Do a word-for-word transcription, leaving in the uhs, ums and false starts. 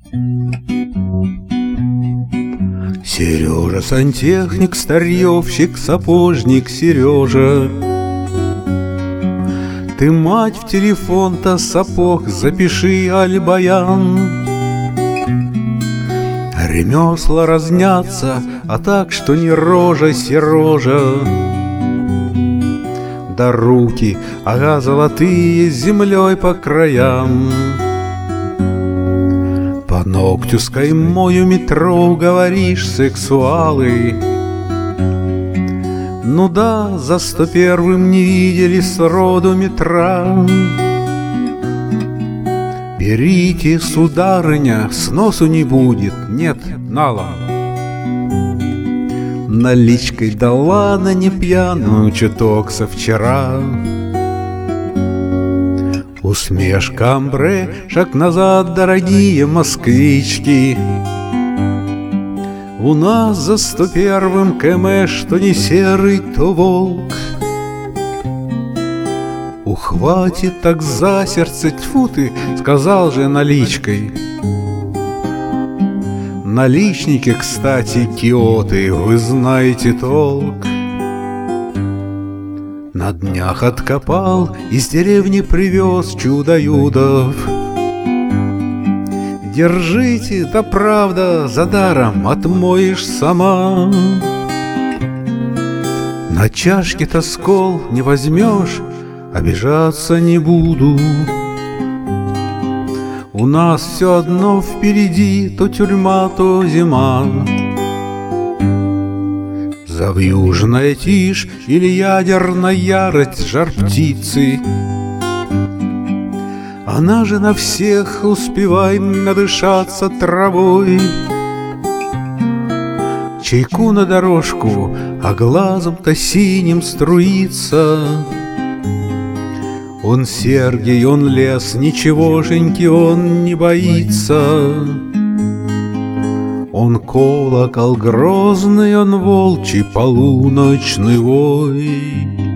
Сережа, сантехник, старьевщик, сапожник Сережа, ты, мать, в телефон-то сапог запиши, аль-баян. Ремесла разнятся, а так, что не рожа, Сережа. Да руки, ага, золотые, с землей по краям. По ногтю с каймою метро, говоришь, сексуалы. Ну да, за сто первым не видели сроду метра. Берите, сударыня, сносу не будет, нет, налом. Наличкой дала на не пьяную чуток со вчера. Усмешка амбре, шаг назад, дорогие москвички. У нас за сто первым км, что не серый, то волк. Ухватит так за сердце, тьфу ты, сказал же наличкой. Наличники, кстати, киоты, вы знаете толк. На днях откопал, из деревни привез чудо-юдов. Держите, да правда, за даром отмоешь сама. На чашке-то скол не возьмешь, обижаться не буду. У нас все одно впереди, то тюрьма, то зима. Завьюжная тишь или ядерная ярость жар птицы. Она же на всех, успевай надышаться травой. Чайку на дорожку, а глазом-то синим струится. Он Сергий, он лес, ничегошеньки он не боится. Он колокол грозный, он волчий полуночный вой.